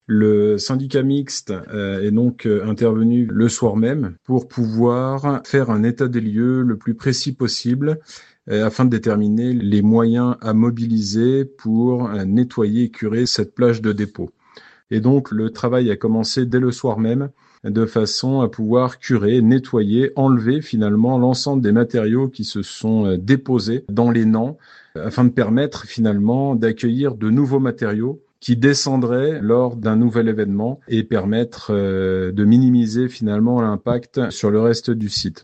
Le syndicat mixte est donc intervenu le soir même pour pouvoir faire un état des lieux le plus précis possible afin de déterminer les moyens à mobiliser pour nettoyer et curer cette plage de dépôt. Et donc le travail a commencé dès le soir même de façon à pouvoir curer, nettoyer, enlever finalement l'ensemble des matériaux qui se sont déposés dans les nants afin de permettre finalement d'accueillir de nouveaux matériaux qui descendraient lors d'un nouvel événement et permettre de minimiser finalement l'impact sur le reste du site.